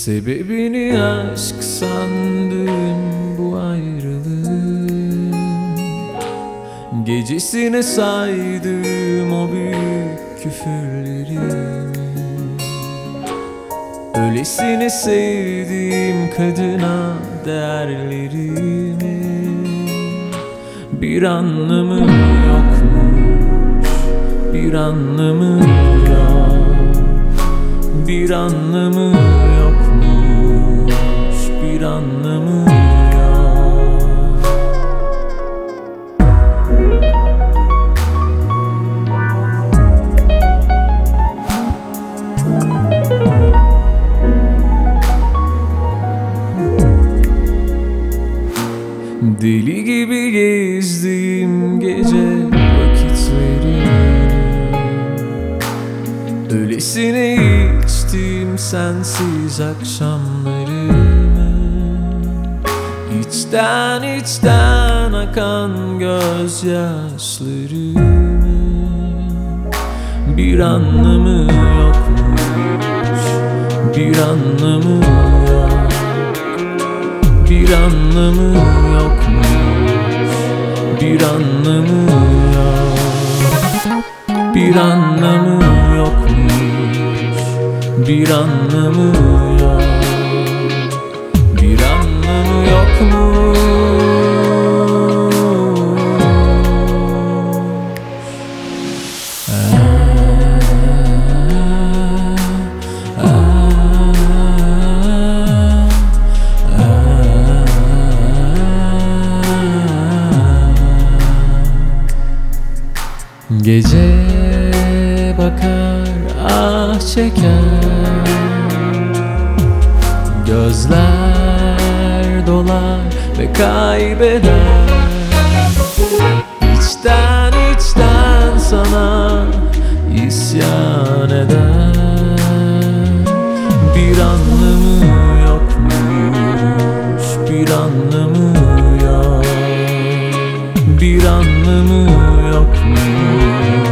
Sebebini aşk sandığım bu ayrılığın, gecesine saydığım o büyük küfürlerimi, öylesine sevdiğim kadına değerlerimi. Bir anlamı yokmuş, bir anlamı yok, bir anlamı yokmuş, bir anlamı yok. Deli gibi gezdiğim gece vakitlerini, öylesine içtiğim sensiz akşamlarımı, içten içten akan gözyaşlarımı. Bir anlamı yokmuş, bir anlamı yok, bir anlamı yokmuş, bir anlamı yok, bir anlamı yokmuş, bir anlamı yok, bir anlamı yokmuş. Gece bakar, ah çeker, gözler dolar ve kaybeder. İçten içten sana isyan eder. Bir anlamı yokmuş, bir anlamı yok, bir anlamı yokmuş,